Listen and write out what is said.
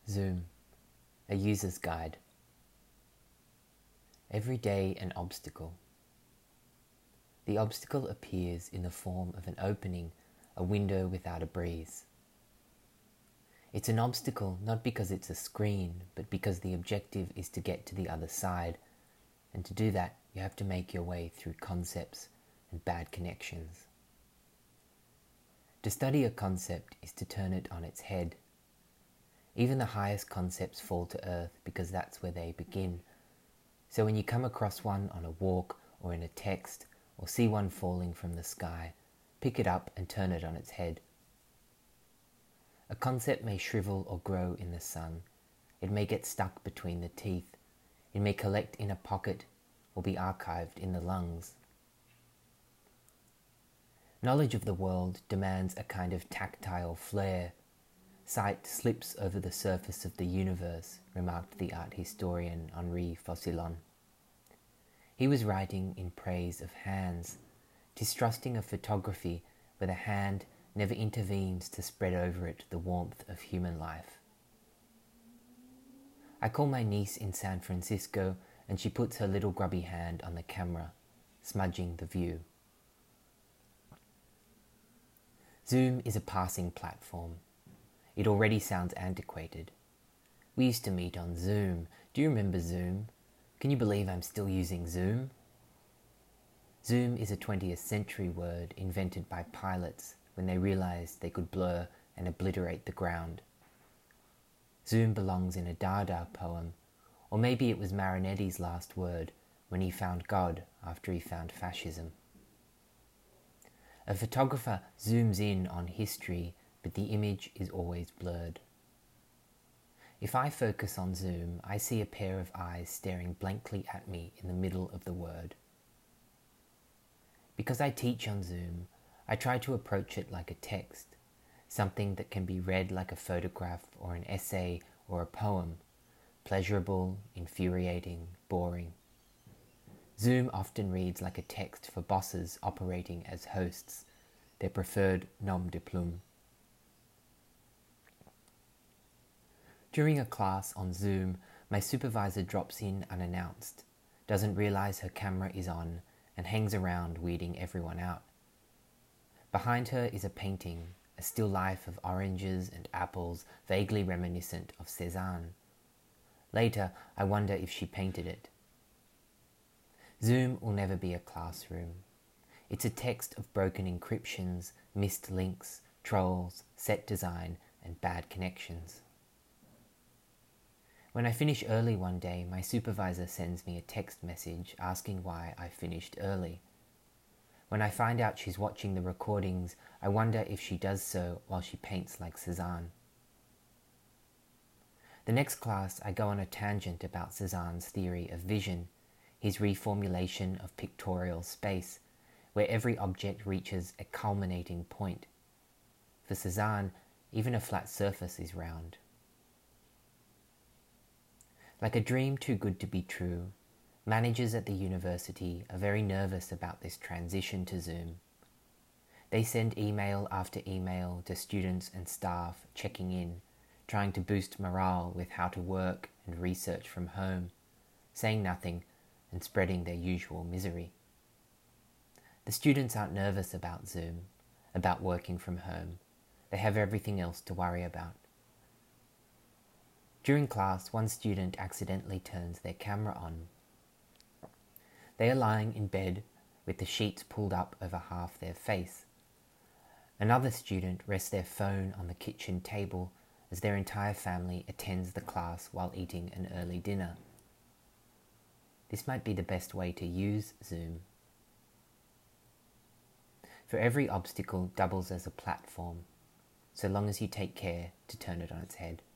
Zoom, a user's guide. Every day an obstacle. The obstacle appears in the form of an opening, a window without a breeze. It's an obstacle not because it's a screen, but because the objective is to get to the other side, and to do that you have to make your way through concepts and bad connections. To study a concept is to turn it on its head. Even the highest concepts fall to earth because that's where they begin. So when you come across one on a walk or in a text, or see one falling from the sky, pick it up and turn it on its head. A concept may shrivel or grow in the sun. It may get stuck between the teeth. It may collect in a pocket or be archived in the lungs. Knowledge of the world demands a kind of tactile flair. Sight slips over the surface of the universe, remarked the art historian Henri Faucillon. He was writing in praise of hands, distrusting of photography where the hand never intervenes to spread over it the warmth of human life. I call my niece in San Francisco and she puts her little grubby hand on the camera, smudging the view. Zoom is a passing platform. It already sounds antiquated. We used to meet on Zoom. Do you remember Zoom? Can you believe I'm still using Zoom? Zoom is a 20th century word invented by pilots when they realized they could blur and obliterate the ground. Zoom belongs in a Dada poem, or maybe it was Marinetti's last word when he found God after he found fascism. A photographer zooms in on history, but the image is always blurred. If I focus on Zoom, I see a pair of eyes staring blankly at me in the middle of the word. Because I teach on Zoom, I try to approach it like a text, something that can be read like a photograph or an essay or a poem, pleasurable, infuriating, boring. Zoom often reads like a text for bosses operating as hosts, their preferred nom de plume. During a class on Zoom, my supervisor drops in unannounced, doesn't realize her camera is on, and hangs around weeding everyone out. Behind her is a painting, a still life of oranges and apples vaguely reminiscent of Cézanne. Later, I wonder if she painted it. Zoom will never be a classroom. It's a text of broken encryptions, missed links, trolls, set design, and bad connections. When I finish early one day, my supervisor sends me a text message asking why I finished early. When I find out she's watching the recordings, I wonder if she does so while she paints like Cézanne. The next class, I go on a tangent about Cézanne's theory of vision, his reformulation of pictorial space, where every object reaches a culminating point. For Cézanne, even a flat surface is round. Like a dream too good to be true, managers at the university are very nervous about this transition to Zoom. They send email after email to students and staff checking in, trying to boost morale with how to work and research from home, saying nothing and spreading their usual misery. The students aren't nervous about Zoom, about working from home. They have everything else to worry about. During class, one student accidentally turns their camera on. They are lying in bed with the sheets pulled up over half their face. Another student rests their phone on the kitchen table as their entire family attends the class while eating an early dinner. This might be the best way to use Zoom. For every obstacle doubles as a platform, so long as you take care to turn it on its head.